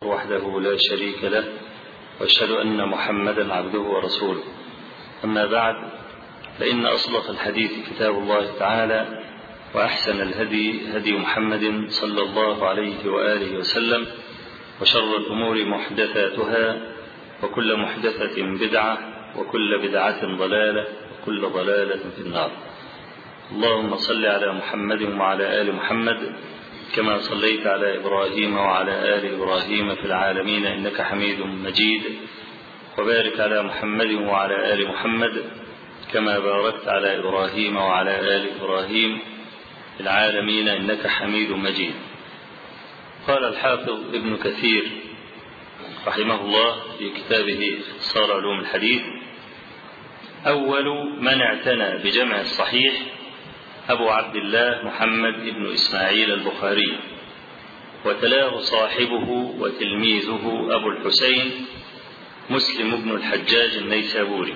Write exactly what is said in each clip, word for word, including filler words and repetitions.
وحده لا شريك له، وأشهد أن محمدا عبده ورسوله. أما بعد، فإن أصدق الحديث كتاب الله تعالى، وأحسن الهدي هدي محمد صلى الله عليه وآله وسلم، وشر الأمور محدثاتها، وكل محدثة بدعة، وكل بدعة ضلالة، وكل ضلالة في النار. اللهم صل على محمد وعلى آل محمد كما صليت على إبراهيم وعلى آل إبراهيم في العالمين إنك حميد مجيد، وبارك على محمد وعلى آل محمد كما باركت على إبراهيم وعلى آل إبراهيم في العالمين إنك حميد مجيد. قال الحافظ ابن كثير رحمه الله في كتابه اختصار علوم الحديث: أول من اعتنى بجمع الصحيح أبو عبد الله محمد بن إسماعيل البخاري، وتلاه صاحبه وتلميذه أبو الحسين مسلم بن الحجاج النيسابوري،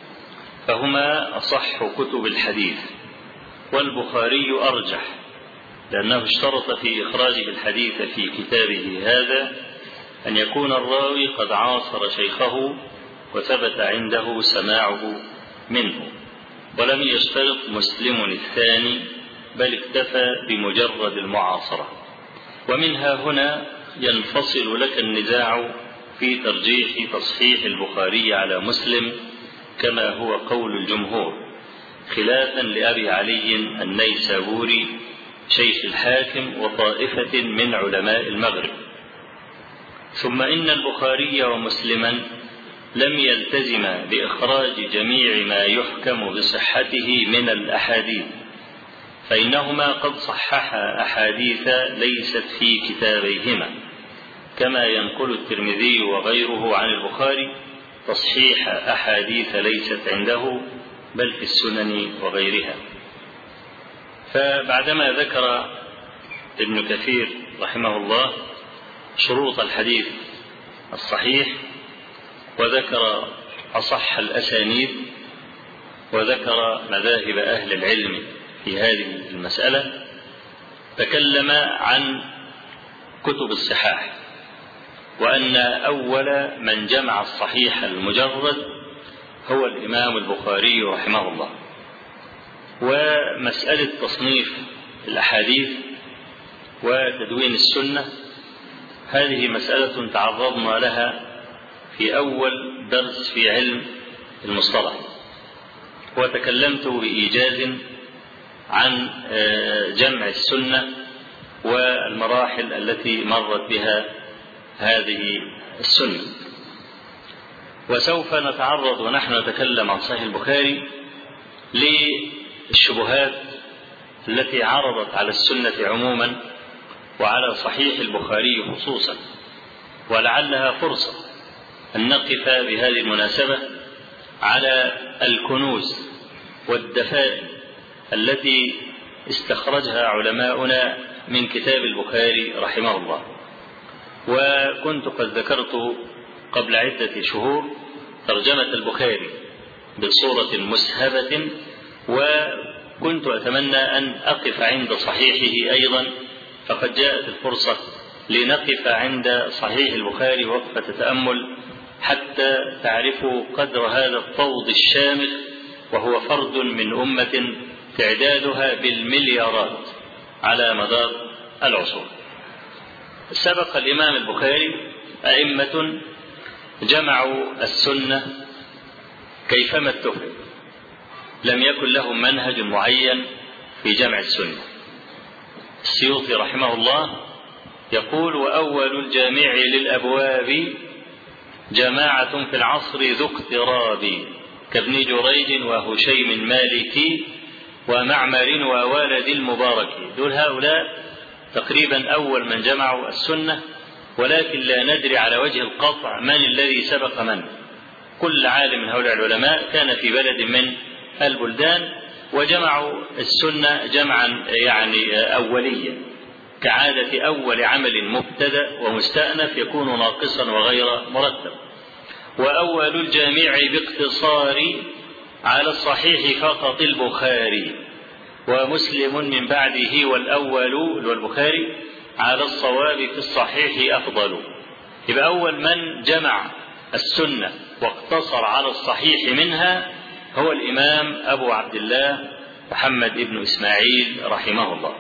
فهما أصح كتب الحديث، والبخاري أرجح لأنه اشترط في إخراجه الحديث في كتابه هذا أن يكون الراوي قد عاصر شيخه وثبت عنده سماعه منه، ولم يشترط مسلم الثاني، بل اكتفى بمجرد المعاصرة. ومنها هنا ينفصل لك النزاع في ترجيح تصحيح البخاري على مسلم كما هو قول الجمهور، خلافا لأبي علي النيسابوري شيخ الحاكم وطائفة من علماء المغرب. ثم إن البخاري ومسلما لم يلتزم بإخراج جميع ما يحكم بصحته من الأحاديث، فإنهما قد صححا أحاديث ليست في كتابيهما، كما ينقل الترمذي وغيره عن البخاري تصحيح أحاديث ليست عنده بل في السنن وغيرها. فبعدما ذكر ابن كثير رحمه الله شروط الحديث الصحيح، وذكر أصح الأسانيد، وذكر مذاهب أهل العلم في هذه المسألة، تكلم عن كتب الصحاح، وأن أول من جمع الصحيح المجرد هو الإمام البخاري رحمه الله. ومسألة تصنيف الأحاديث وتدوين السنة هذه مسألة تعرضنا لها في أول درس في علم المصطلح، وتكلمت بإيجاز عن جمع السنة والمراحل التي مرت بها هذه السنة. وسوف نتعرض ونحن نتكلم عن صحيح البخاري للشبهات التي عرضت على السنة عموما وعلى صحيح البخاري خصوصا، ولعلها فرصة أن نقف بهذه المناسبة على الكنوز والدفائن التي استخرجها علماؤنا من كتاب البخاري رحمه الله. وكنت قد ذكرت قبل عدة شهور ترجمة البخاري بصورة مسهبة، وكنت أتمنى أن أقف عند صحيحه أيضا، فقد جاءت الفرصة لنقف عند صحيح البخاري وقفة تأمل حتى تعرفوا قدر هذا الطود الشامخ، وهو فرد من أمة تعدادها بالمليارات على مدار العصور. سبق الإمام البخاري أئمة جمعوا السنة كيفما اتفق، لم يكن لهم منهج معين في جمع السنة. السيوطي رحمه الله يقول: وأول الجامع للأبواب جماعة في العصر ذو اقتراب، كابن جريج وهشيم مالكي ومعمر ووالد المبارك. دول هؤلاء تقريبا أول من جمعوا السنة، ولكن لا ندري على وجه القطع من الذي سبق من. كل عالم من هؤلاء العلماء كان في بلد من البلدان وجمعوا السنة جمعا يعني أوليا، كعادة أول عمل مبتدأ ومستأنف يكون ناقصا وغير مرتب. وأول الجامع باقتصار على الصحيح فقط البخاري، ومسلم من بعده والأول والبخاري على الصواب في الصحيح أفضل. يبقى أول من جمع السنة واقتصر على الصحيح منها هو الإمام أبو عبد الله محمد بن إسماعيل رحمه الله،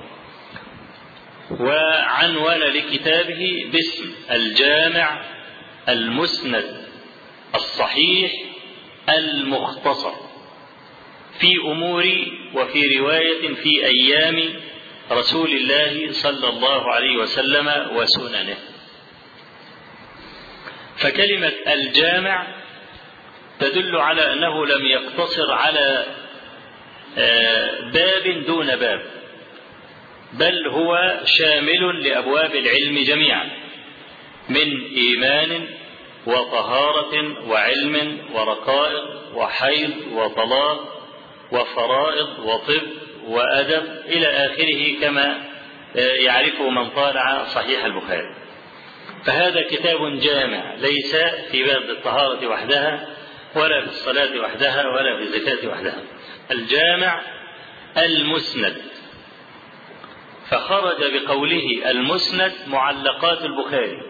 وعنون لكتابه باسم الجامع المسند الصحيح المختصر في أمور وفي رواية في أيام رسول الله صلى الله عليه وسلم وسننه. فكلمة الجامع تدل على أنه لم يقتصر على باب دون باب، بل هو شامل لأبواب العلم جميعا، من إيمان وطهارة وعلم ورقائق وحيض وطلاق وفرائض وطب وأدب إلى آخره، كما يعرفه من طالع صحيح البخاري. فهذا كتاب جامع، ليس في باب الطهارة وحدها ولا في الصلاة وحدها ولا في الزكاة وحدها، الجامع المسند. فخرج بقوله المسند معلقات البخاري.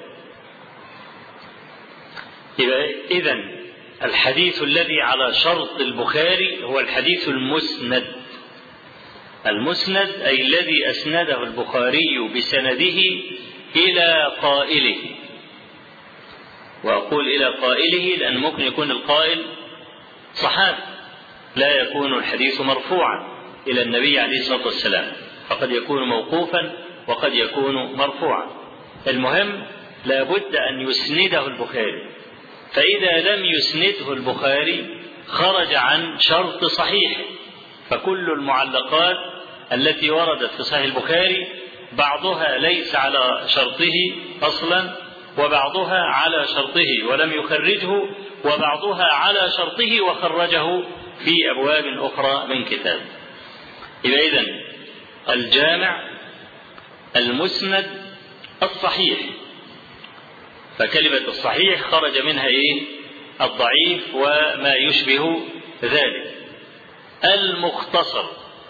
إذن الحديث الذي على شرط البخاري هو الحديث المسند. المسند أي الذي أسنده البخاري بسنده إلى قائله. وأقول إلى قائله لأن ممكن يكون القائل صحابي، لا يكون الحديث مرفوعا إلى النبي عليه الصلاة والسلام، فقد يكون موقوفا وقد يكون مرفوعا. المهم لا بد أن يسنده البخاري، فإذا لم يسنده البخاري خرج عن شرط صحيح. فكل المعلقات التي وردت في صحيح البخاري بعضها ليس على شرطه أصلا، وبعضها على شرطه ولم يخرجه، وبعضها على شرطه وخرجه في أبواب أخرى من كتاب. إذا إذن الجامع المسند الصحيح. فكلمة الصحيح خرج منها إيه؟ الضعيف وما يشبه ذلك. المختصر،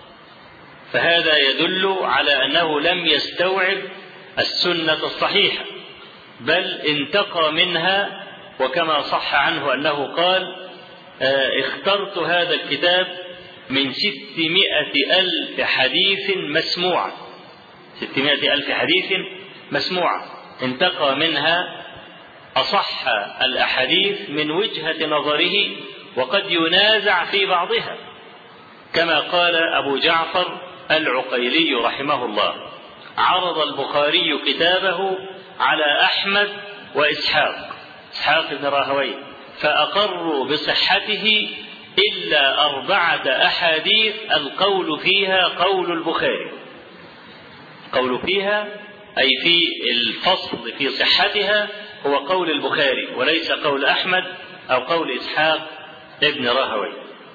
فهذا يدل على أنه لم يستوعب السنة الصحيحة، بل انتقى منها، وكما صح عنه أنه قال اخترت هذا الكتاب من ستمائة ألف حديث مسموعة. ستمائة ألف حديث مسموعة انتقى منها أصح الأحاديث من وجهة نظره، وقد ينازع في بعضها، كما قال أبو جعفر العقيلي رحمه الله: عرض البخاري كتابه على أحمد وإسحاق إسحاق بن راهويه فأقروا بصحته إلا أربعة أحاديث القول فيها قول البخاري. قول فيها أي في الفصل في صحتها هو قول البخاري، وليس قول أحمد أو قول إسحاق ابن راهويه.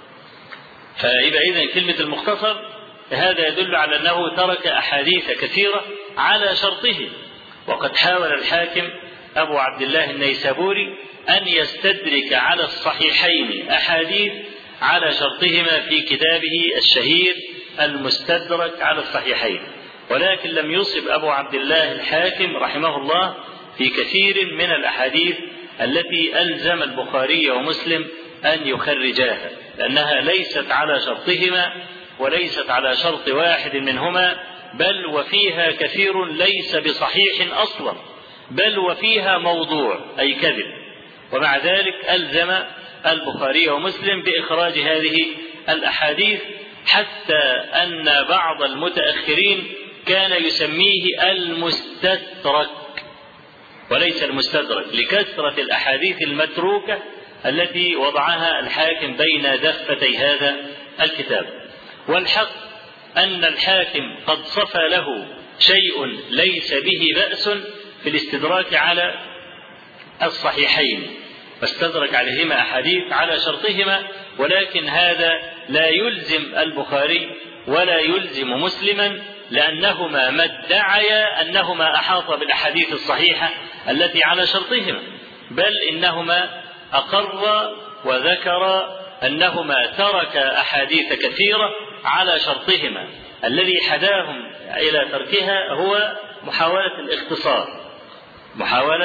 فإذا إذن كلمة المختصر هذا يدل على أنه ترك أحاديث كثيرة على شرطه. وقد حاول الحاكم أبو عبد الله النيسابوري أن يستدرك على الصحيحين أحاديث على شرطهما في كتابه الشهير المستدرك على الصحيحين، ولكن لم يصب أبو عبد الله الحاكم رحمه الله في كثير من الأحاديث التي ألزم البخاري ومسلم أن يخرجاها، لأنها ليست على شرطهما وليست على شرط واحد منهما، بل وفيها كثير ليس بصحيح أصلا، بل وفيها موضوع أي كذب. ومع ذلك ألزم البخاري ومسلم بإخراج هذه الأحاديث، حتى أن بعض المتأخرين كان يسميه المستترك وليس المستدرك، لكثرة الأحاديث المتروكة التي وضعها الحاكم بين دفتي هذا الكتاب. والحق أن الحاكم قد صفى له شيء ليس به بأس في الاستدراك على الصحيحين، فاستدرك عليهما أحاديث على شرطهما، ولكن هذا لا يلزم البخاري ولا يلزم مسلما، لأنهما ما ادعيا أنهما أحاط بالأحاديث الصحيحة التي على شرطهما، بل إنهما أقر وذكر أنهما ترك أحاديث كثيرة على شرطهما. الذي حداهم إلى تركها هو محاولة الاختصار محاولة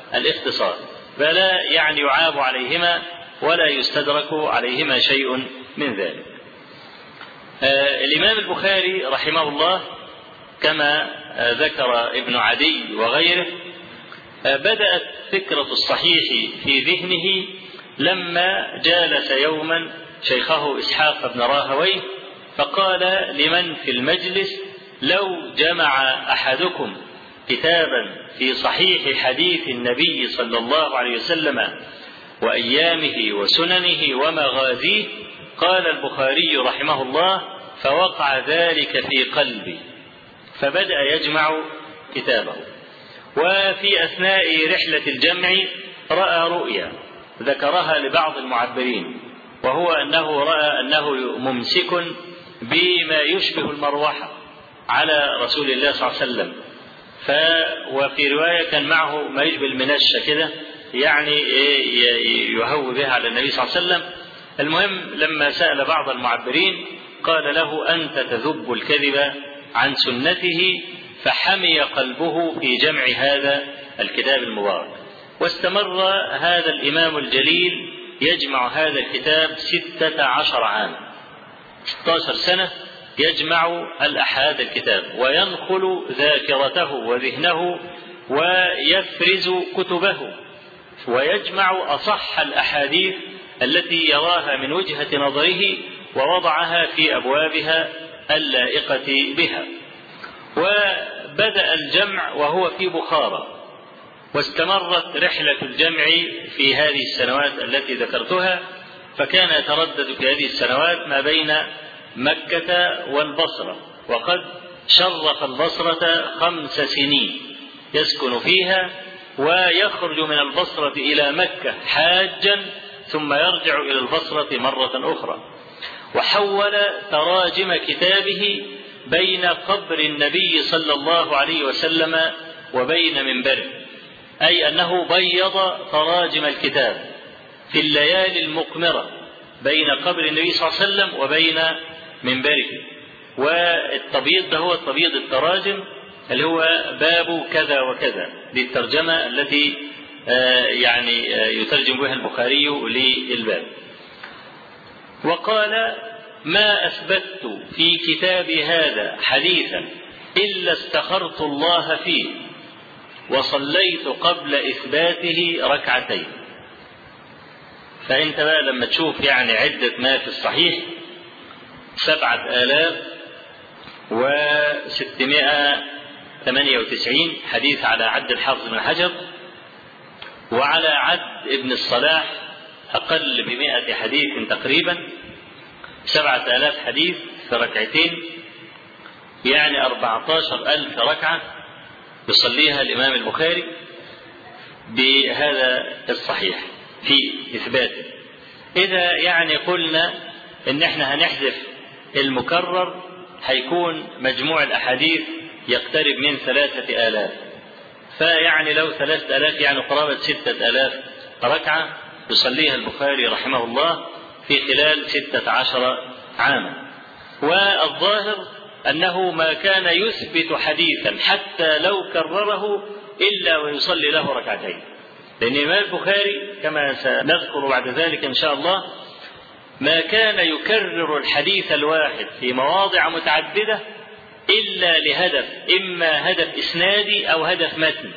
الاختصار، فلا يعني يعاب عليهما ولا يستدرك عليهما شيء من ذلك. آه الإمام البخاري رحمه الله كما آه ذكر ابن عدي وغيره آه بدأت فكرة الصحيح في ذهنه لما جالس يوما شيخه إسحاق بن راهويه فقال لمن في المجلس: لو جمع أحدكم كتابا في صحيح حديث النبي صلى الله عليه وسلم وأيامه وسننه ومغازيه، قال البخاري رحمه الله: فوقع ذلك في قلبي، فبدأ يجمع كتابه. وفي أثناء رحلة الجمع رأى رؤيا ذكرها لبعض المعبرين، وهو أنه رأى أنه ممسك بما يشبه المروحة على رسول الله صلى الله عليه وسلم، ف وفي رواية كان معه ما يشبه المنشة كده، يعني يهوي بها على النبي صلى الله عليه وسلم. المهم لما سأل بعض المعبرين قال له: أنت تذب الكذب عن سنته، فحمي قلبه في جمع هذا الكتاب المبارك. واستمر هذا الإمام الجليل يجمع هذا الكتاب ستة عشر عاما، ستة عشر سنة يجمع الأحاد الكتاب وينقل ذاكرته وذهنه ويفرز كتبه ويجمع أصح الأحاديث التي يراها من وجهة نظره ووضعها في أبوابها اللائقة بها. وبدأ الجمع وهو في بخارى، واستمرت رحلة الجمع في هذه السنوات التي ذكرتها، فكان يتردد في هذه السنوات ما بين مكة والبصرة، وقد شرف البصرة خمس سنين يسكن فيها، ويخرج من البصرة إلى مكة حاجا ثم يرجع إلى البصرة مرة أخرى. وحول تراجم كتابه بين قبر النبي صلى الله عليه وسلم وبين منبره، أي أنه بيض تراجم الكتاب في الليالي المقمرة بين قبر النبي صلى الله عليه وسلم وبين منبره. والتبييض ده هو تبييض التراجم اللي هو باب كذا وكذا، دي الترجمة التي يعني يترجم بها البخاري للباب. وقال: ما أثبت في كتابي هذا حديثا إلا استخرت الله فيه وصليت قبل إثباته ركعتين. فأنت بقى لما تشوف يعني عدة ما في الصحيح سبعة آلاف وستمائة ثمانية وتسعين حديث على عد الحافظ بن حجر، وعلى عد ابن الصلاح أقل بمائة حديث تقريبا، سبعة آلاف حديث في ركعتين، يعني أربعة عشر ألف ركعة يصليها الإمام البخاري بهذا الصحيح في إثباته. إذا يعني قلنا إن إحنا هنحذف المكرر هيكون مجموع الأحاديث يقترب من ثلاثة آلاف، فيعني لو ثلاثة آلاف يعني قرابة ستة آلاف ركعة يصليها البخاري رحمه الله في خلال ستة عشر عاما. والظاهر أنه ما كان يثبت حديثا حتى لو كرره إلا ويصلي له ركعتين، لأن الإمام البخاري كما سنذكر بعد ذلك إن شاء الله ما كان يكرر الحديث الواحد في مواضع متعددة إلا لهدف، إما هدف إسنادي أو هدف متن،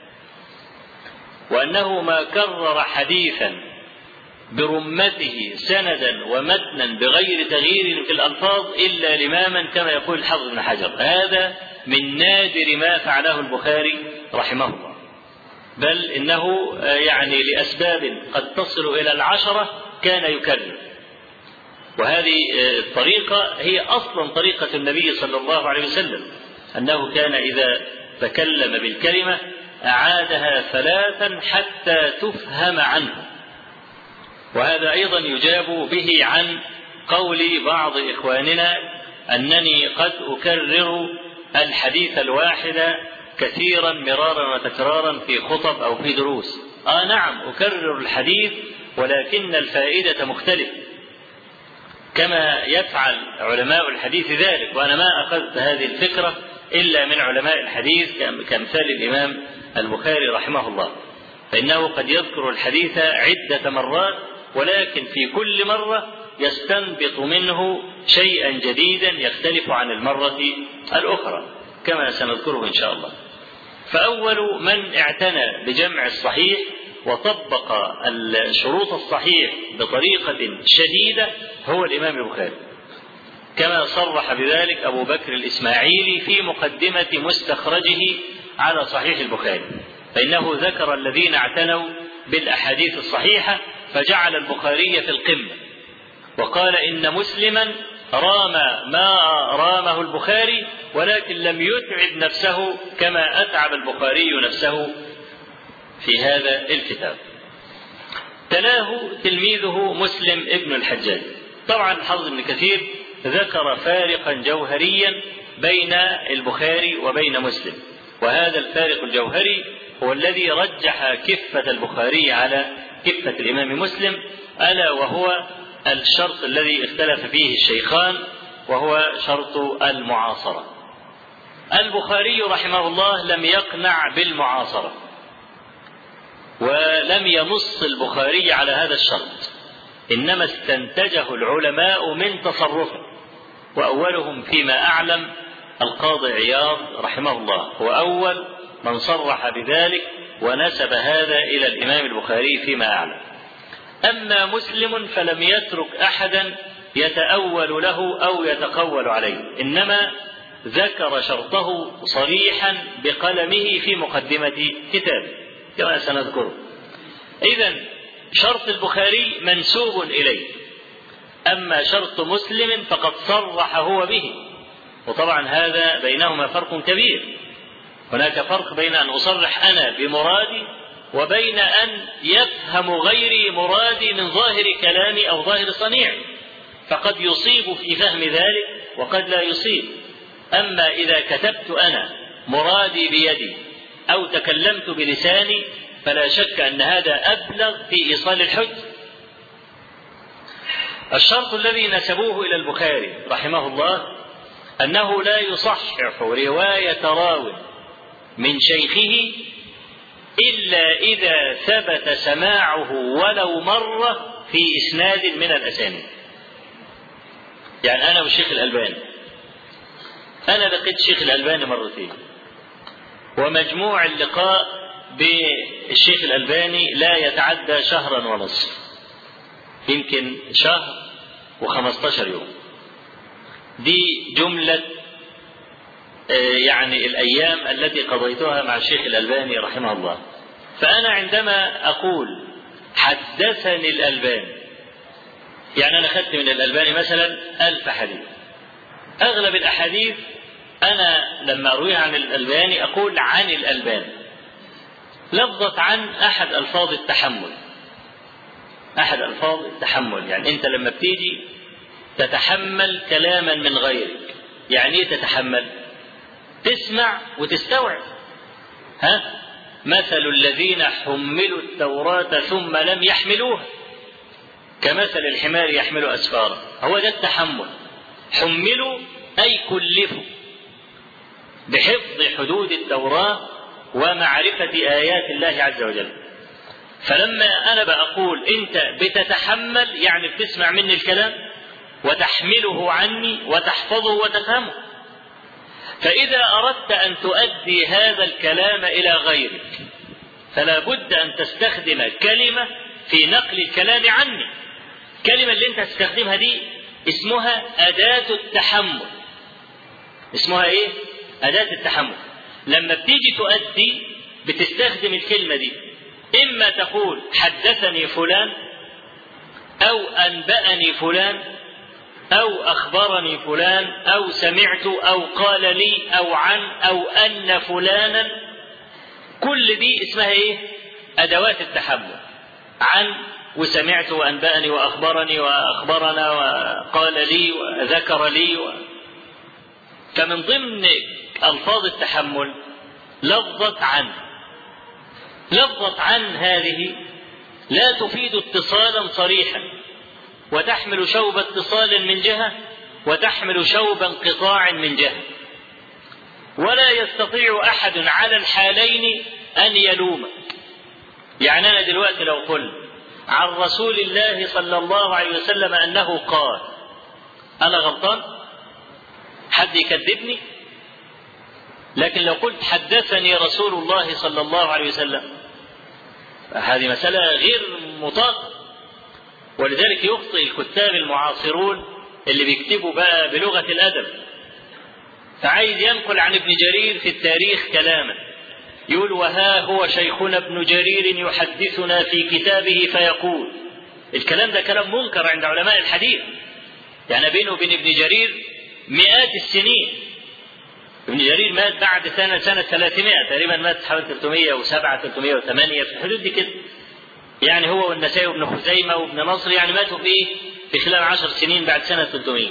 وأنه ما كرر حديثا برمته سندا ومتنا بغير تغيير في الألفاظ إلا لماما كما يقول الحافظ بن حجر. هذا من نادر ما فعله البخاري رحمه الله، بل إنه يعني لأسباب قد تصل إلى العشرة كان يكرر. وهذه الطريقة هي أصلا طريقة النبي صلى الله عليه وسلم، أنه كان إذا تكلم بالكلمة أعادها ثلاثا حتى تفهم عنه. وهذا أيضا يجاب به عن قول بعض إخواننا أنني قد أكرر الحديث الواحد كثيرا مرارا وتكرارا في خطب أو في دروس. آه نعم أكرر الحديث، ولكن الفائدة مختلفة كما يفعل علماء الحديث ذلك، وأنا ما أخذت هذه الفكرة إلا من علماء الحديث كمثال الإمام البخاري رحمه الله. فإنه قد يذكر الحديث عدة مرات، ولكن في كل مرة يستنبط منه شيئا جديدا يختلف عن المرة الأخرى كما سنذكره إن شاء الله. فأول من اعتنى بجمع الصحيح وطبق الشروط الصحيح بطريقة شديدة هو الإمام البخاري، كما صرح بذلك أبو بكر الإسماعيلي في مقدمة مستخرجه على صحيح البخاري، فإنه ذكر الذين اعتنوا بالأحاديث الصحيحة فجعل البخاري في القمة، وقال إن مسلما رام ما رامه البخاري ولكن لم يتعب نفسه كما أتعب البخاري نفسه في هذا الكتاب. تلاه تلميذه مسلم ابن الحجاج. طبعا الحافظ ابن كثير ذكر فارقا جوهريا بين البخاري وبين مسلم، وهذا الفارق الجوهري هو الذي رجح كفة البخاري على كفة الإمام مسلم، ألا وهو الشرط الذي اختلف فيه الشيخان، وهو شرط المعاصرة. البخاري رحمه الله لم يقنع بالمعاصرة، ولم ينص البخاري على هذا الشرط، إنما استنتجه العلماء من تصرفه، وأولهم فيما أعلم القاضي عياض رحمه الله، هو أول من صرح بذلك ونسب هذا إلى الإمام البخاري فيما أعلم. أما مسلم فلم يترك أحدا يتأول له أو يتقول عليه، إنما ذكر شرطه صريحا بقلمه في مقدمة كتابه كما سنذكره. إذن شرط البخاري منسوب إليه، أما شرط مسلم فقد صرح هو به، وطبعا هذا بينهما فرق كبير. هناك فرق بين أن أصرح أنا بمرادي وبين أن يفهم غيري مرادي من ظاهر كلامي أو ظاهر صنيعي، فقد يصيب في فهم ذلك وقد لا يصيب. أما إذا كتبت أنا مرادي بيدي أو تكلمت بلساني فلا شك أن هذا أبلغ في إيصال الحج. الشرط الذي نسبوه إلى البخاري رحمه الله أنه لا يصحح رواية راو من شيخه إلا إذا ثبت سماعه ولو مرة في إسناد من الأسانيد. يعني أنا والشيخ الألباني، أنا لقيت الشيخ الألباني مرتين، ومجموع اللقاء بالشيخ الألباني لا يتعدى شهرا ونصف، يمكن شهر وخمستاشر يوم. دي جملة يعني الأيام التي قضيتها مع الشيخ الألباني رحمه الله. فأنا عندما أقول حدثني الألباني، يعني أنا خدت من الألباني مثلا ألف حديث، أغلب الأحاديث أنا لما أرويها عن الألباني أقول عن الألباني، لفظة عن أحد ألفاظ التحمل، أحد ألفاظ التحمل. يعني أنت لما بتيجي تتحمل كلاما من غيرك، يعني إيه تتحمل؟ تسمع وتستوعب. ها؟ مثل الذين حملوا التوراة ثم لم يحملوها كمثل الحمار يحمل أسفارا، هو ده التحمل. حملوا أي كلفوا بحفظ حدود التوراة ومعرفة آيات الله عز وجل. فلما أنا بقول أنت بتتحمل يعني بتسمع مني الكلام وتحمله عني وتحفظه وتفهمه. فإذا أردت أن تؤدي هذا الكلام إلى غيرك فلا بد أن تستخدم كلمة في نقل الكلام عني. الكلمة اللي أنت تستخدمها دي اسمها أداة التحمل. اسمها إيه؟ أداة التحمل. لما بتيجي تؤدي بتستخدم الكلمة دي، إما تقول حدثني فلان أو أنبأني فلان أو أخبرني فلان أو سمعت أو قال لي أو عن أو أن فلانا. كل دي اسمها إيه؟ أدوات التحمل. عن وسمعت وأنبأني وأخبرني وأخبرنا وقال لي وذكر لي و... فمن ضمن ألفاظ التحمل لفظة عن. لفظة عن هذه لا تفيد اتصالا صريحا، وتحمل شوب اتصال من جهة وتحمل شوب انقطاع من جهة، ولا يستطيع أحد على الحالين أن يلومك. يعني أنا دلوقتي لو قلت عن رسول الله صلى الله عليه وسلم أنه قال، أنا غلطان؟ حد يكذبني؟ لكن لو قلت حدثني رسول الله صلى الله عليه وسلم، هذه مسألة غير مطاقة. ولذلك يخطئ الكتاب المعاصرون اللي بيكتبوا بقى بلغة الأدب، فعايز ينقل عن ابن جرير في التاريخ كلاما، يقول وها هو شيخنا ابن جرير يحدثنا في كتابه فيقول. الكلام ده كلام منكر عند علماء الحديث، يعني بينه وبين ابن جرير مئات السنين. ابن جرير مات بعد سنة سنة ثلاثمائة تقريبا، مات حوالي ثلاثمائة وسبعة ثلاثمائة وثمانية في الحدود دي كده. يعني هو والنسائي وابن خزيمة وابن نصر يعني ماتوا في ايه؟ في خلال عشر سنين بعد سنة ثلاثمائة.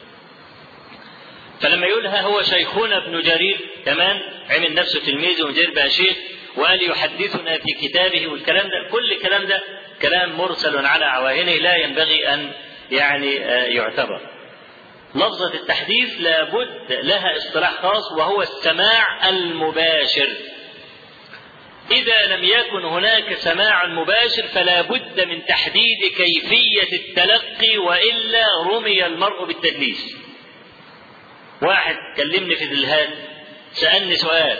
فلما يقولها هو شيخنا ابن جرير كمان عمل نفسه تلميذ وجرير بقى شيخ وقال يحدثنا في كتابه، والكلام ده كل الكلام ده كلام مرسل على عواهنه لا ينبغي أن يعني يعتبر. لفظة التحديث لابد لها اصطلاح خاص وهو السماع المباشر. إذا لم يكن هناك سماع مباشر فلا بد من تحديد كيفية التلقي، وإلا رمي المرء بالتدليس. واحد كلمني في الهاتف سألني سؤال،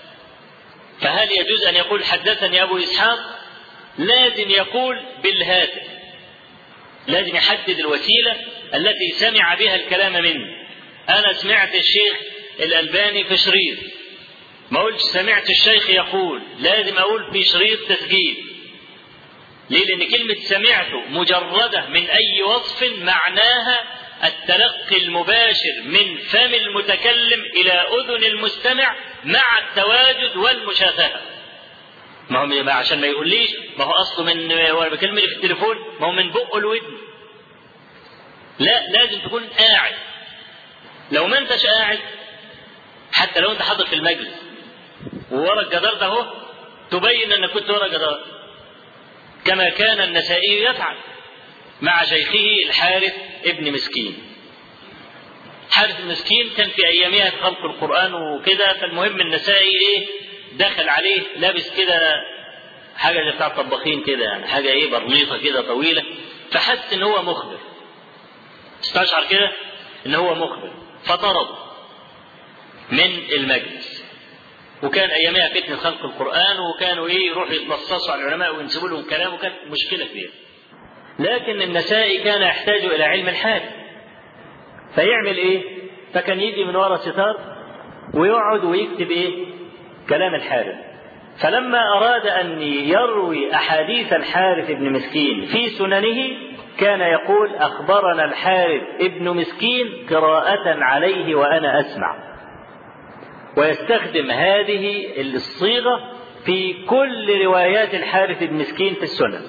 فهل يجوز أن يقول حدثني أبو إسحاق؟ لازم يقول بالهاتف، لازم يحدد الوسيلة التي سمع بها الكلام مني. أنا سمعت الشيخ الألباني في شريط، ما أقولش سمعت الشيخ يقول، لازم أقول في شريط تسجيل. ليه؟ لأن كلمة سمعته مجردة من أي وصف معناها التلقي المباشر من فم المتكلم إلى أذن المستمع مع التواجد والمشافهة. ما هو عشان ما يقوليش ما هو أصله من وأنا بكلمني في التليفون، ما هو من بقه الودن. لا، لازم تكون قاعد. لو ما انتش قاعد، حتى لو انت حاضر في المجلس وورا الجدار ده اهو، تبين انك كنت ورا الجدار، كما كان النسائي يفعل مع شيخه الحارث ابن مسكين. حارث المسكين كان في ايامها في خلق القرآن وكده، فالمهم النسائي ايه دخل عليه لابس كده حاجه بتاع الطباخين كده، يعني حاجه ايه برنيطه كده طويله، فحس ان هو مخبر، استشعر كده ان هو مخبر، فطرد من المجلس. وكان ايامها فتنة خلق القرآن، وكانوا ايه يروحوا يتلصصوا على العلماء وينسبوا لهم كلام، وكانت مشكلة كبيرة. لكن النسائي كان يحتاج الى علم الحال، فيعمل ايه؟ فكان يجي من وراء ستار ويقعد ويكتب ايه؟ كلام الحارث. فلما اراد ان يروي احاديث الحارث ابن مسكين في سننه كان يقول اخبرنا الحارث ابن مسكين قراءة عليه وانا اسمع، ويستخدم هذه الصيغة في كل روايات الحارث بن مسكين في السنن.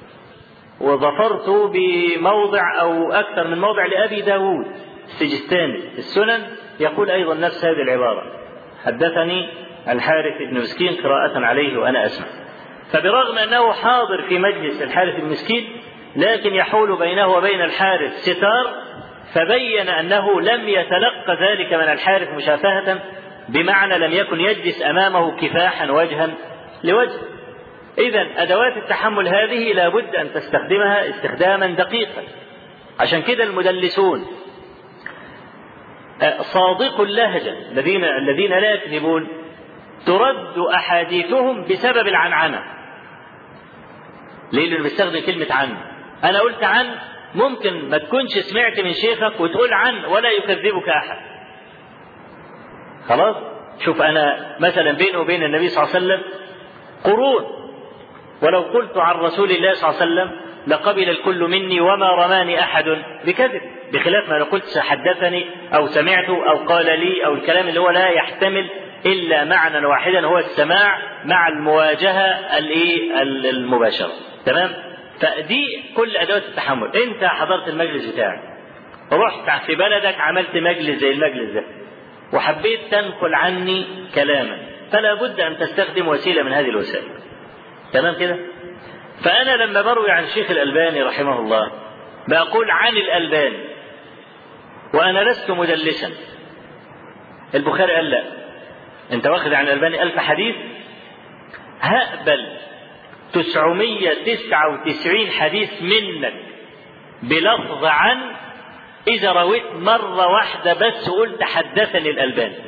وظفرت بموضع أو أكثر من موضع لأبي داود السجستاني السنن يقول أيضا نفس هذه العبارة، حدثني الحارث بن مسكين قراءة عليه وأنا أسمع. فبرغم أنه حاضر في مجلس الحارث بن مسكين، لكن يحول بينه وبين الحارث ستار، فبين أنه لم يتلقى ذلك من الحارث مشافهة، بمعنى لم يكن يجلس أمامه كفاحا وجها لوجه. إذن أدوات التحمل هذه لا بد أن تستخدمها استخداما دقيقا. عشان كده المدلسون صادق اللهجة الذين الذين لا يكذبون ترد أحاديثهم بسبب العنعنة. ليه؟ لأنه بيستخدم كلمة عن. أنا قلت عن، ممكن ما تكونش سمعت من شيخك وتقول عن ولا يكذبك أحد. خلاص؟ شوف أنا مثلا بيني وبين النبي صلى الله عليه وسلم قرون، ولو قلت عن رسول الله صلى الله عليه وسلم لقبل الكل مني وما رماني أحد بكذب، بخلاف ما لو قلت حدثني أو سمعته أو قال لي أو الكلام اللي هو لا يحتمل إلا معنى واحدا هو السماع مع المواجهة المباشرة. تمام؟ فدي كل أدوات التحمل. أنت حضرت المجلس بتاعك، رحت في بلدك عملت مجلس زي المجلس ده وحبيت تنقل عني كلاما، فلا بد أن تستخدم وسيلة من هذه الوسائل. تمام كده؟ فأنا لما بروي عن الشيخ الألباني رحمه الله بقول عن الألباني وأنا لست مدلسا. البخاري قال لا، أنت واخد عن الألباني ألف حديث، هقبل تسعمية وتسعة وتسعين حديث منك بلفظ عن إذا رويت مرة واحدة بس قلت حدثني الألباني.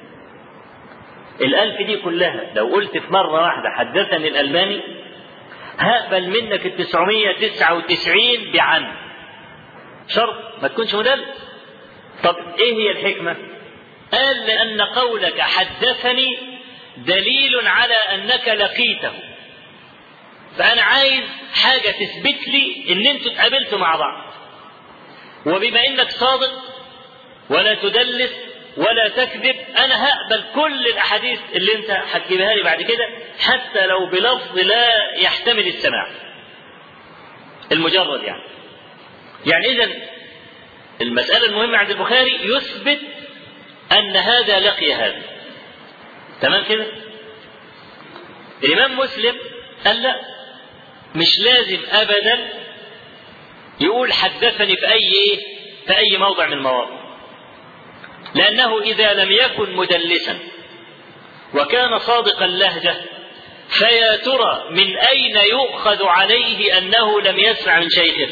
الألف دي كلها لو قلت في مرة واحدة حدثني الألباني هقبل منك التسعمية وتسعة وتسعين بعن، شرط ما تكونش مدلس. طب إيه هي الحكمة؟ قال لأن قولك حدثني دليل على أنك لقيته، فأنا عايز حاجة تثبت لي إن أنتوا اتقابلتوا مع بعض، وبما إنك صادق ولا تدلس ولا تكذب أنا هقبل كل الأحاديث اللي أنت هتجيبها لي بعد كده حتى لو بلفظ لا يحتمل السماع المجرد. يعني يعني إذن المسألة المهمة عند البخاري يثبت أن هذا لقي هذا، تمام كده؟ الإمام مسلم قال لا، مش لازم أبدا يقول حدثني في أي في أي موضع من المواضع، لأنه إذا لم يكن مدلسا وكان صادق اللهجة فيا ترى من أين يؤخذ عليه أنه لم يسمع من شيخه؟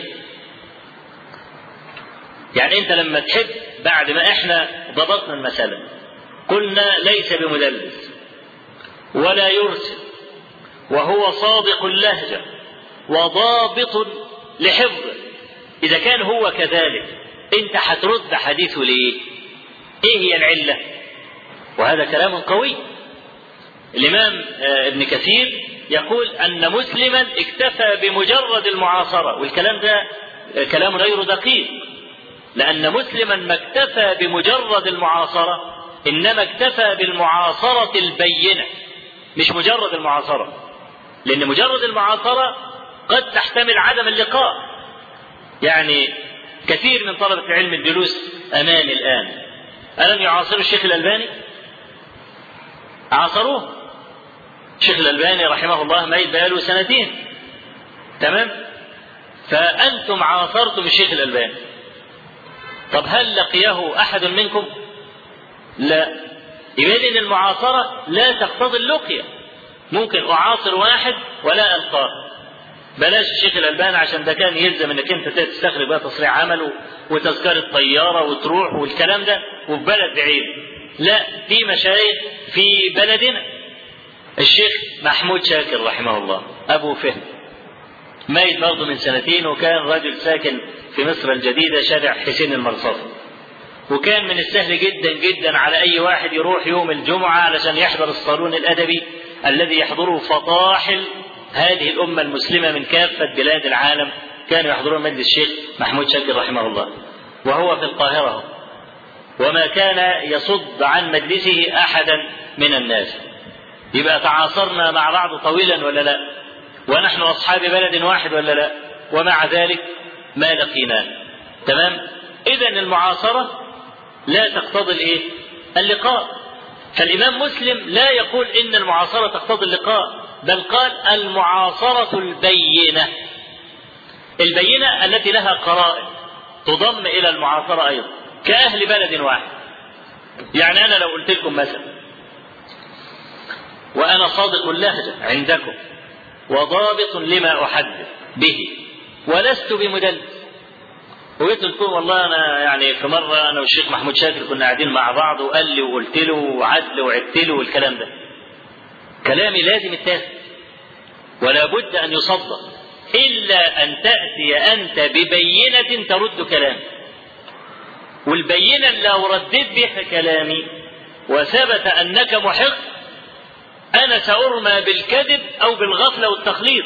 يعني أنت لما تحب بعد ما إحنا ضبطنا المسألة قلنا ليس بمدلس ولا يرسل وهو صادق اللهجة وضابط لحفظه، إذا كان هو كذلك أنت هترد حديثه ليه؟ إيه هي العلة؟ وهذا كلام قوي. الإمام ابن كثير يقول أن مسلما اكتفى بمجرد المعاصرة، والكلام ده كلام غير دقيق، لأن مسلما ما اكتفى بمجرد المعاصرة، إنما اكتفى بالمعاصرة البينة مش مجرد المعاصرة، لأن مجرد المعاصرة قد تحتمل عدم اللقاء. يعني كثير من طلبة العلم الجلوس أمامي الآن ألم يعاصروا الشيخ الألباني؟ عاصروه. الشيخ الألباني رحمه الله ميت بقاله سنتين، تمام؟ فأنتم عاصرتم الشيخ الألباني، طب هل لقيه أحد منكم؟ لا. يبقى إن المعاصرة لا تقتضي اللقية، ممكن أعاصر واحد ولا ألقاه. بلاش الشيخ الألباني عشان ده كان يلزم انك انت تستخرج بقى تصريح عمل وتذكرة طيارة وتروح والكلام ده وفي بلد بعيد. لا، في مشايخ في بلدنا. الشيخ محمود شاكر رحمه الله أبو فهم ميت برضه من سنتين، وكان رجل ساكن في مصر الجديدة شارع حسين المرصفي، وكان من السهل جدا جدا على أي واحد يروح يوم الجمعة علشان يحضر الصالون الأدبي الذي يحضره فطاحل هذه الأمة المسلمة من كافة بلاد العالم، كانوا يحضرون مجلس الشيخ محمود شاكر رحمه الله، وهو في القاهرة، وما كان يصد عن مجلسه أحدا من الناس. يبقى تعاصرنا مع بعض طويلا ولا لا؟ ونحن أصحاب بلد واحد ولا لا؟ ومع ذلك ما لقيناه. تمام؟ إذن المعاصرة لا تقتضي الإيه؟ اللقاء. فالإمام مسلم لا يقول إن المعاصرة تقتضي اللقاء، بل قال المعاصرة البينة، البينة التي لها قرائن تضم إلى المعاصرة أيضا كأهل بلد واحد. يعني أنا لو قلت لكم مثلا وأنا صادق اللهجة عندكم وضابط لما أحدث به ولست بمدلس، وقلت لكم والله أنا يعني في مرة أنا والشيخ محمود شاكر كنا قاعدين مع بعض وقال لي وقلت له وعدل وعدت له والكلام ده، كلامي لازم يتاخد ولا بد أن يصدق، إلا أن تأتي أنت ببينة ترد كلامي. والبينة لو رديت بها كلامي وثبت أنك محق أنا سأرمى بالكذب أو بالغفلة والتخليط،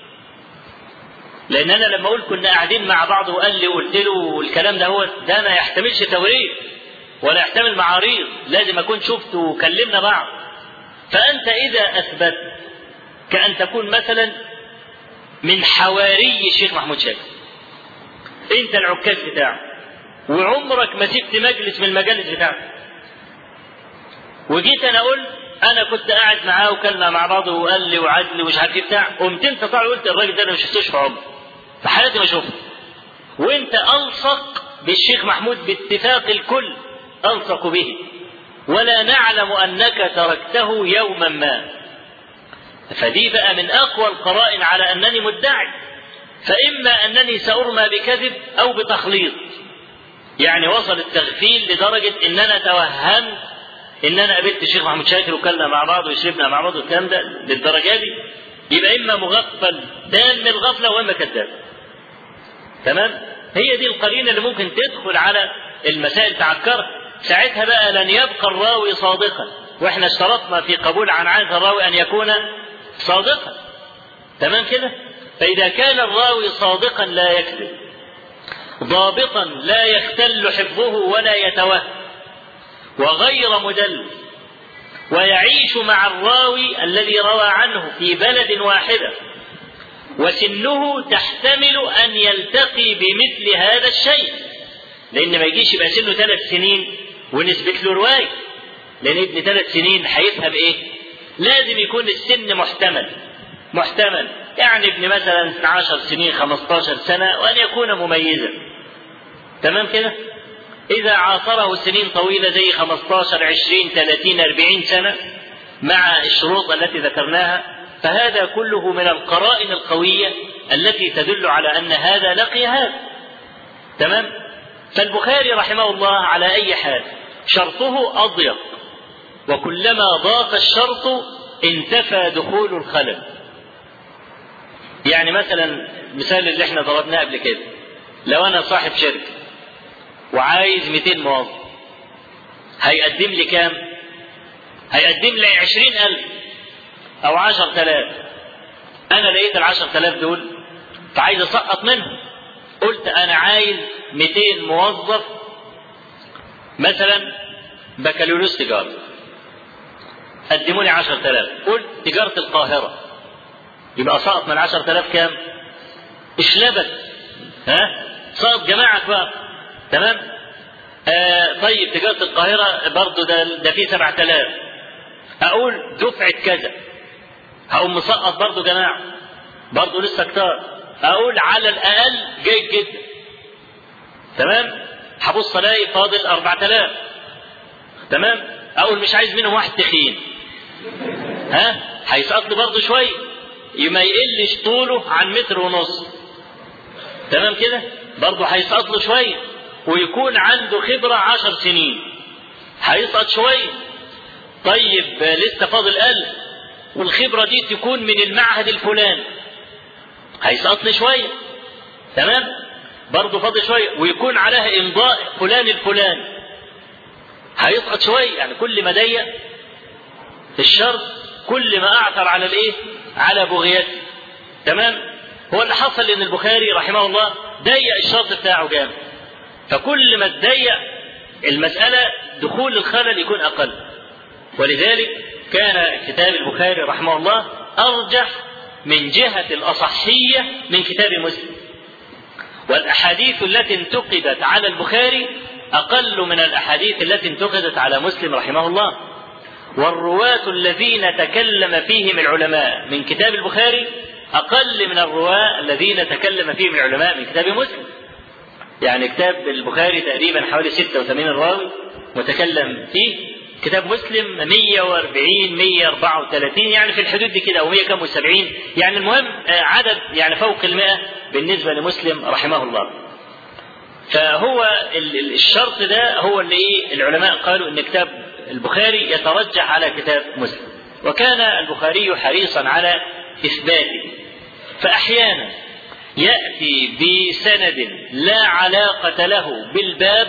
لأن أنا لما أقول كنا قاعدين مع بعض وقال لي وقلت له والكلام ده هو ده ما يحتملش توريث ولا يحتمل معاريض، لازم أكون شفت وكلمنا بعض. فأنت إذا أثبت كأن تكون مثلا من حواري الشيخ محمود شاكر، أنت العكاز بتاعه وعمرك ما سبت مجلس من المجالس بتاعه، وجيت أنا أقول أنا كنت قاعد معاه وكلنا مع بعض وقال لي وعد لي ومش عارف ايه بتاع، قمت أنت طالع قلت الراجل ده أنا ما شفتوش في عمري في حياتي ما شفته، وأنت ألصق بالشيخ محمود باتفاق الكل ألصق به، ولا نعلم أنك تركته يوما ما. فدي بقى من أقوى القرائن على أنني مدعي، فإما أنني سأرمى بكذب أو بتخليط. يعني وصل التغفيل لدرجة إن أنا توهمت إن أنا قابلت الشيخ محمود شاكر وكلنا مع بعض وشربنا مع بعض والكلام ده للدرجة دي، يبقى إما مغفل تام الغفلة وإما كذاب. تمام؟ هي دي القرينة اللي ممكن تدخل على المسائل تعكرها. ساعتها بقى لن يبقى الراوي صادقا، واحنا اشترطنا في قبول عنعنة الراوي أن يكون صادقا. تمام كده؟ فإذا كان الراوي صادقا لا يكذب، ضابطا لا يختل حفظه ولا يتوهم، وغير مدلس، ويعيش مع الراوي الذي روى عنه في بلد واحدة، وسنه تحتمل أن يلتقي بمثل هذا الشيء، لأن ما يجيش يبقى سنه ثلاث سنين ونثبت له رواية، لأن ابن ثلاث سنين هيفهم إيه؟ لازم يكون السن محتمل محتمل يعني ابن مثلا عشر سنين خمستاشر سنة، وأن يكون مميزا. تمام كده؟ إذا عاصره سنين طويلة زي خمستاشر عشرين ثلاثين أربعين سنة مع الشروط التي ذكرناها، فهذا كله من القرائن القوية التي تدل على أن هذا لقي هذا. تمام؟ فالبخاري رحمه الله على أي حال شرطه أضيق، وكلما ضاق الشرط انتفى دخول الخلل. يعني مثلا مثال اللي احنا ضربناه قبل كده، لو أنا صاحب شركة وعايز مئتين موظف، هيقدم لي كام؟ هيقدم لي عشرين ألف أو عشر تلاف. أنا لقيت العشر تلاف دول فعايز أسقط منهم، قلت أنا عايز مئتين موظف مثلا بكالوريوس تجارة، قدموا لي عشر تلاف، قلت تجارة القاهرة، يبقى سقط من عشر تلاف كام؟ اشلبت، ها؟ سقط جماعة بقى. تمام؟ آه طيب تجارة القاهرة برضو ده, ده فيه سبع تلاف، أقول دفعة كذا، هقوم مسقط برضو جماعة، برضو لسه كتار، أقول على الأقل جيد جدا. تمام؟ هبص ألاقي فاضل أربع تلاف. تمام؟ أقول مش عايز منهم واحد تخين، ها؟ هيسقط لي برضو شوية، ما يقلش طوله عن متر ونص. تمام كده؟ برضو هيسقط له شوية، ويكون عنده خبرة عشر سنين، هيسقط شوية. طيب لسه فاضل ألف، والخبرة دي تكون من المعهد الفلاني، هيسقط لي شوية. تمام؟ برضو فاضل شوية، ويكون عليها إمضاء فلان الفلاني، هيسقط شوية. يعني كل ما ضيق الشرط كل ما أعثر على الإيه؟ على بغيته. تمام؟ هو اللي حصل إن البخاري رحمه الله ضيق الشرط بتاعه جامد، فكل ما تضيق المسألة دخول الخلل يكون أقل. ولذلك كان كتاب البخاري رحمه الله أرجح من جهة الأصحية من كتاب مسلم، والأحاديث التي انتقدت على البخاري أقل من الأحاديث التي انتقدت على مسلم رحمه الله. والرواة الذين تكلم فيهم العلماء من كتاب البخاري أقل من الرواة الذين تكلم فيهم العلماء من كتاب مسلم. يعني كتاب البخاري تقريبا حوالي ستة وثمانين راوي متكلم فيه، كتاب مسلم مئة وأربعين مئة وأربعة وثلاثين، يعني في الحدود دي كده، أو مئة كم وسبعين، يعني المهم عدد يعني فوق المئة بالنسبة لمسلم رحمه الله. فهو الشرط ده هو اللي إيه العلماء قالوا إن كتاب البخاري يترجح على كتاب مسلم، وكان البخاري حريصا على إثباته. فأحيانا يأتي بسند لا علاقة له بالباب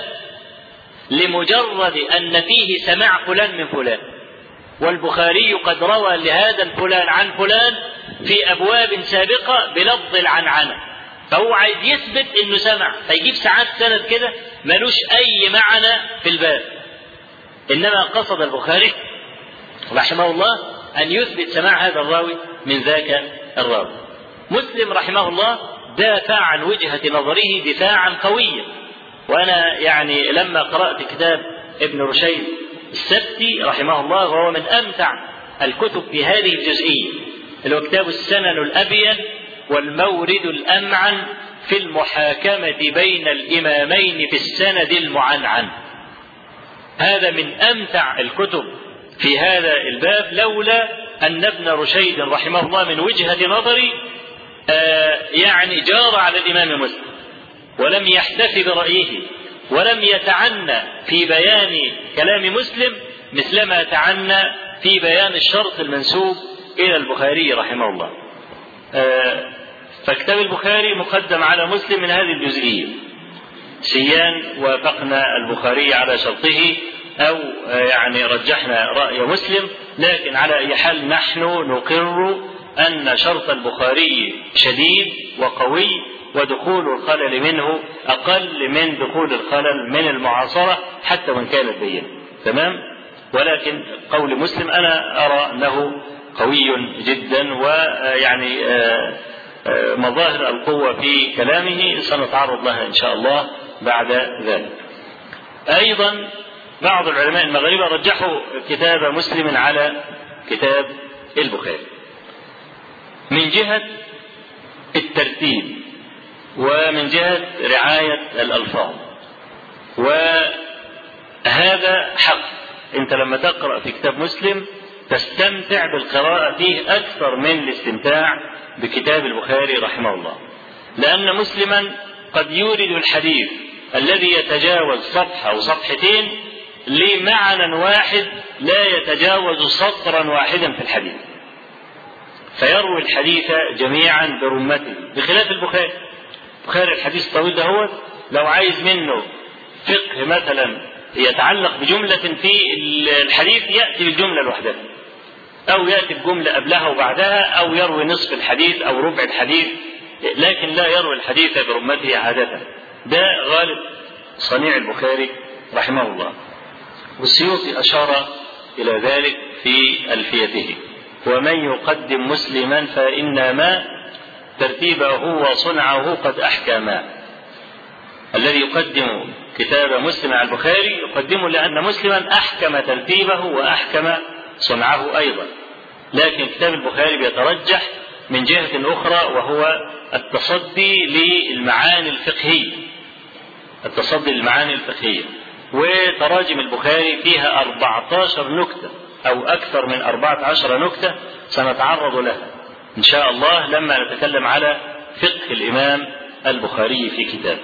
لمجرد أن فيه سماع فلان من فلان، والبخاري قد روى لهذا الفلان عن فلان في أبواب سابقة بلفظ العنعنة، فهو عايز يثبت إنه سمع، فيجيب ساعات سند كده ملوش أي معنى في الباب. إنما قصد البخاري رحمه الله أن يثبت سماع هذا الراوي من ذاك الراوي. مسلم رحمه الله دافع عن وجهة نظره دفاعا قويا، وأنا يعني لما قرأت كتاب ابن رشيد السبتي رحمه الله، وهو من أمتع الكتب في هذه الجزئية، اللي هو كتاب السنن الأبين والمورد الأمعن في المحاكمة بين الإمامين في السند المعنعن، هذا من أمتع الكتب في هذا الباب، لولا أن ابن رشيد رحمه الله من وجهة نظري آه يعني جار على الإمام مسلم ولم يحتفي برأيه ولم يتعنى في بيان كلام مسلم مثلما يتعنى في بيان الشرط المنسوب إلى البخاري رحمه الله. آه فكتاب البخاري مقدم على مسلم من هذه الجزئية، سيان وافقنا البخاري على شرطه أو يعني رجحنا رأي مسلم، لكن على أي حال نحن نقر أن شرط البخاري شديد وقوي ودخول الخلل منه أقل من دخول الخلل من المعاصرة حتى وإن كانت بينة. تمام؟ ولكن قول مسلم أنا أرى أنه قوي جدا، ويعني مظاهر القوة في كلامه سنتعرض لها إن شاء الله بعد ذلك. أيضا بعض العلماء المغاربة رجحوا كتاب مسلم على كتاب البخاري من جهة الترتيب ومن جهة رعاية الألفاظ، وهذا حق. أنت لما تقرأ في كتاب مسلم تستمتع بالقراءة فيه أكثر من الاستمتاع بكتاب البخاري رحمه الله، لأن مسلما قد يورد الحديث الذي يتجاوز صفحة أو صفحتين لمعنى واحد لا يتجاوز سطرا واحدا في الحديث، فيروي الحديث جميعا برمته، بخلاف البخاري. البخاري الحديث الطويل ده هو لو عايز منه فقه مثلا يتعلق بجملة في الحديث يأتي بالجملة لوحدها، أو يأتي بجملة قبلها وبعدها، أو يروي نصف الحديث أو ربع الحديث، لكن لا يروي الحديث برمته عادة. ده غالب صنيع البخاري رحمه الله. والسيوطي أشار إلى ذلك في ألفيته: ومن يقدم مسلما فإنما ترتيبه وصنعه قد أحكما. الذي يقدم كتاب مسلم على البخاري يقدمه لأن مسلما أحكم ترتيبه وأحكم صنعه أيضا، لكن كتاب البخاري بيترجح من جهة أخرى، وهو التصدي للمعاني الفقهية التصدي للمعاني الفقهية وتراجم البخاري فيها أربعة عشر نكتة أو أكثر من أربعة عشر نكتة سنتعرض لها إن شاء الله لما نتكلم على فقه الإمام البخاري في كتابه.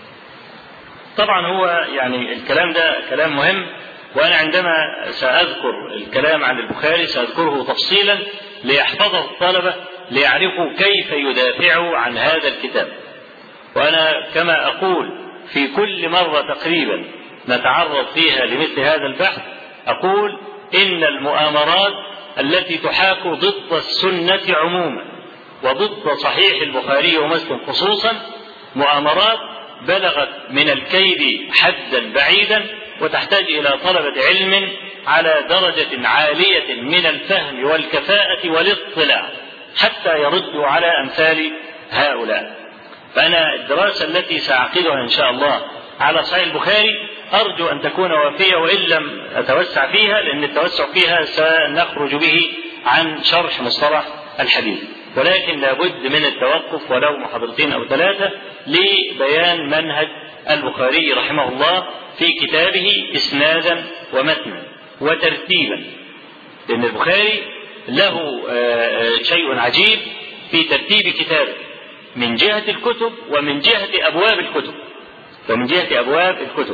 طبعا هو يعني الكلام ده كلام مهم، وأنا عندما سأذكر الكلام عن البخاري سأذكره تفصيلا ليحفظه الطلبة ليعرفوا كيف يدافعوا عن هذا الكتاب. وأنا كما أقول في كل مرة تقريبا نتعرض فيها لمثل هذا البحث أقول إن المؤامرات التي تحاك ضد السنة عموما وضد صحيح البخاري ومسلم خصوصا مؤامرات بلغت من الكيد حدا بعيدا، وتحتاج إلى طلبة علم على درجة عالية من الفهم والكفاءة والاطلاع حتى يردوا على أمثال هؤلاء. فأنا الدراسة التي سأعقدها إن شاء الله على صحيح البخاري أرجو أن تكون وافية، وإن لم أتوسع فيها لأن التوسع فيها سنخرج به عن شرح مصطلح الحديث، ولكن لابد من التوقف ولو محاضرتين أو ثلاثة لبيان منهج البخاري رحمه الله في كتابه إسنادا ومتنا وترتيبا، لأن البخاري له شيء عجيب في ترتيب كتابه من جهة الكتب ومن جهة أبواب الكتب ومن جهة أبواب الكتب.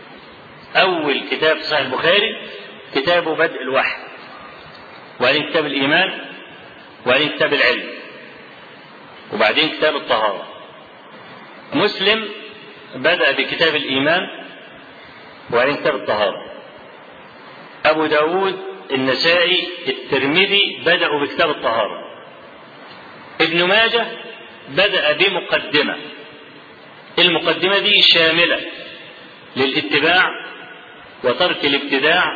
أول كتاب صحيح البخاري كتابه بدء الوحي، وبعدين كتاب الإيمان، وبعدين كتاب العلم، وبعدين كتاب الطهارة. مسلم بدأ بكتاب الإيمان وبعدين كتاب الطهارة. أبو داود، النسائي، الترمذي بدأوا بكتاب الطهارة. ابن ماجه بدأ بمقدمة، المقدمة دي شاملة للاتباع وترك الابتداع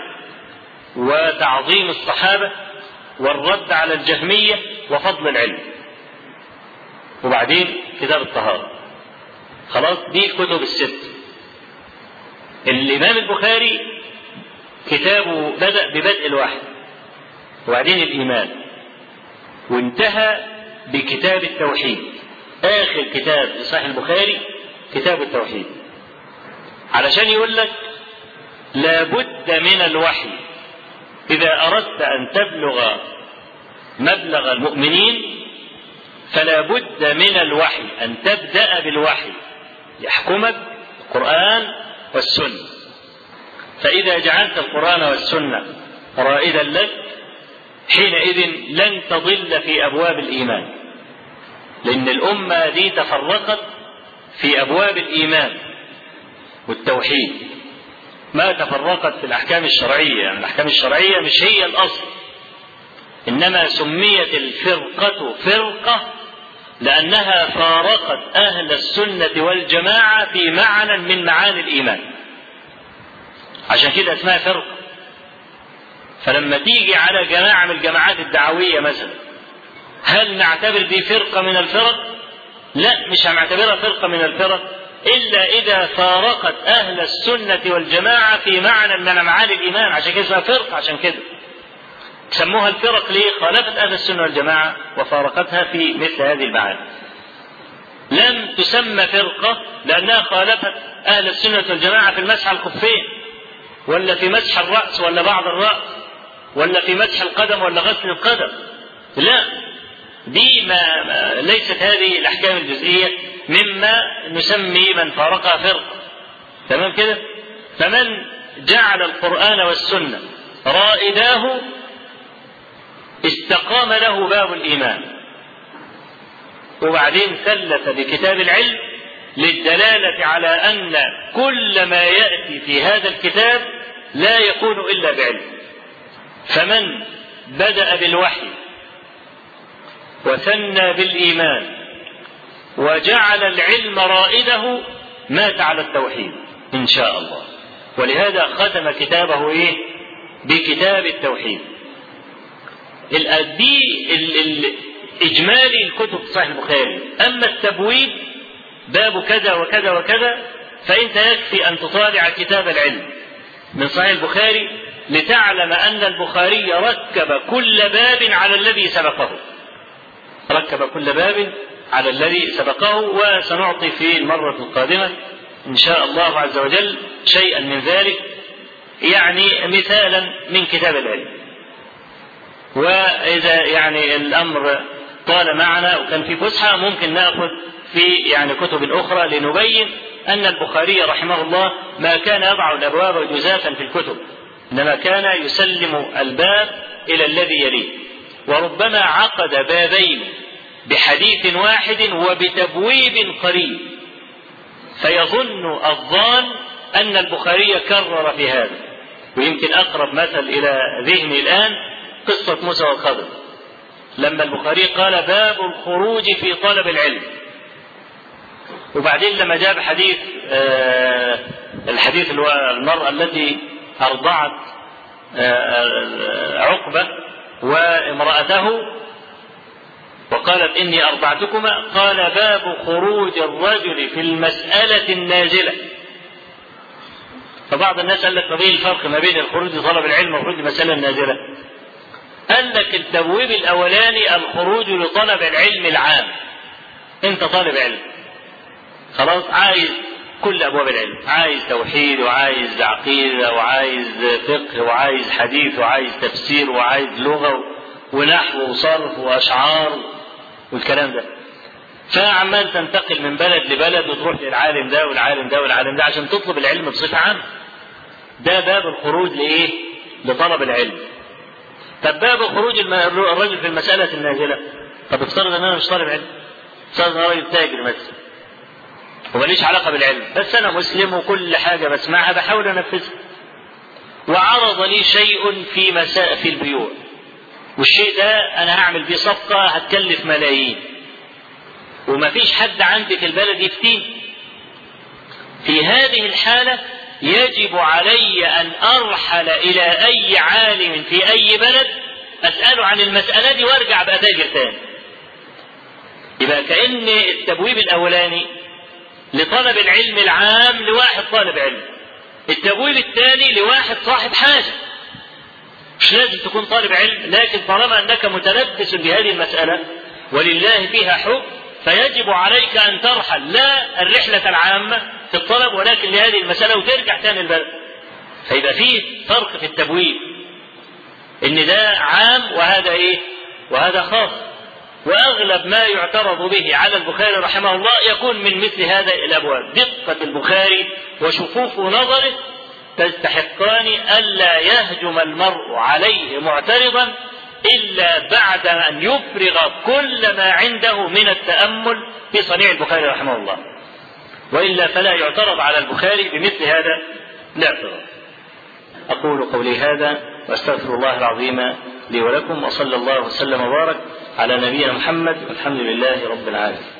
وتعظيم الصحابة والرد على الجهمية وفضل العلم، وبعدين كتاب الطهارة. خلاص دي الكتب الست. الإمام البخاري كتابه بدأ ببدء الوحي وبعدين الإيمان وانتهى بكتاب التوحيد. آخر كتاب في صحيح البخاري كتاب التوحيد، علشان يقول لك لابد من الوحي إذا أردت أن تبلغ مبلغ المؤمنين فلا بد من الوحي، أن تبدأ بالوحي يحكمك القرآن والسنة. فإذا جعلت القرآن والسنة رائدا لك حينئذ لن تضل في أبواب الإيمان، لأن الأمة دي تفرقت في أبواب الإيمان والتوحيد، ما تفرقت في الأحكام الشرعية. يعني الأحكام الشرعية مش هي الأصل، إنما سميت الفرقة فرقة لأنها فارقت أهل السنة والجماعة في معنى من معاني الإيمان، عشان كده اسمها فرقة. فلما تيجي على جماعة من الجماعات الدعوية مثلا، هل نعتبر دي فرقة من الفرق؟ لا، مش هنعتبرها فرقة من الفرق إلا إذا فارقت أهل السنة والجماعة في معنى من معاني الإيمان، عشان كده اسمها فرقة. عشان كده سموها الفرق ليه؟ خالفت أهل السنة والجماعة وفارقتها في مثل هذه المعاني. لم تسمى فرقة لأنها خالفت أهل السنة والجماعة في المسح على الخفين، ولا في مسح الرأس ولا بعض الرأس، ولا في مسح القدم ولا غسل القدم. لا، دي ما, ما ليست هذه الأحكام الجزئية مما نسمي من فارقها فرقة. تمام كده؟ فمن جعل القرآن والسنة رائداه استقام له باب الإيمان، وبعدين ثلث بكتاب العلم للدلالة على أن كل ما يأتي في هذا الكتاب لا يكون إلا بعلم. فمن بدأ بالوحي وثنى بالإيمان وجعل العلم رائده مات على التوحيد إن شاء الله. ولهذا ختم كتابه إيه؟ بكتاب التوحيد. دي إجمالي الكتب صحيح البخاري. أما التبويب باب كذا وكذا وكذا فإنت يكفي أن تطالع كتاب العلم من صحيح البخاري لتعلم أن البخاري ركب كل باب على الذي سبقه، ركب كل باب على الذي سبقه. وسنعطي في المرة القادمة إن شاء الله عز وجل شيئا من ذلك، يعني مثالا من كتاب العلم. وإذا يعني الأمر طال معنا وكان في فسحة ممكن نأخذ في يعني كتب أخرى لنبين أن البخاري رحمه الله ما كان يضع الأبواب جزافا في الكتب، إنما كان يسلم الباب إلى الذي يليه، وربما عقد بابين بحديث واحد وبتبويب قريب، فيظن الظان أن البخاري كرر في هذا. ويمكن أقرب مثل إلى ذهني الآن قصة موسى والخضر، لما البخاري قال باب الخروج في طلب العلم، وبعدين لما جاب حديث آه الحديث اللي هو المرأة التي أرضعت آه عقبة وامرأته وقالت إني أرضعتكما، قال باب خروج الرجل في المسألة النازلة. فبعض الناس قال لك ما بين الفرق ما بين الخروج لطلب العلم والخروج للمسألة النازلة؟ قال لك التبويب الأولاني الخروج لطلب العلم العام، أنت طالب علم خلاص عايز كل أبواب العلم، عايز توحيد وعايز عقيدة وعايز فقه وعايز حديث وعايز تفسير وعايز لغة ونحو وصرف وأشعار والكلام ده، فعمال تنتقل من بلد لبلد وتروح للعالم ده والعالم ده والعالم ده عشان تطلب العلم بصفة عامة. ده باب الخروج لإيه؟ لطلب العلم. طب باب خروج الرجل في المسألة النازلة، طب افترض ان انا مش طالب علم، افترض ان انا راجل تاجر مثلا وماليش علاقة بالعلم، بس انا مسلم وكل حاجة بسمعها بحاول انفذها، وعرض لي شيء في مساء في البيوع، والشيء ده انا هعمل بيه صفقة هتكلف ملايين، ومفيش حد عندي في البلد يفتيني. في هذه الحالة يجب علي أن أرحل إلى أي عالم في أي بلد أسأله عن المسألة دي وارجع بقى تاجر تاني. يبقى كأن التبويب الأولاني لطلب العلم العام لواحد طالب علم، التبويب الثاني لواحد صاحب حاجة. مش لازم تكون طالب علم، لكن طالما أنك متلبس بهذه المسألة ولله فيها حكم فيجب عليك أن ترحل لا الرحلة العامة في الطلب ولكن لهذه المسألة وترجع تاني البلد. فيبقى فيه فرق في التبويب، إن ده عام وهذا إيه وهذا خاص. وأغلب ما يعترض به على البخاري رحمه الله يكون من مثل هذا الأبواب. دقة البخاري وشفوف نظره تستحقان ألا يهجم المرء عليه معترضا إلا بعد أن يفرغ كل ما عنده من التأمل في صنيع البخاري رحمه الله، وإلا فلا يعترض على البخاري بمثل هذا الاعتراض. أقول قولي هذا وأستغفر الله العظيم لي ولكم، وصلى الله وسلم وبارك على نبينا محمد، والحمد لله رب العالمين.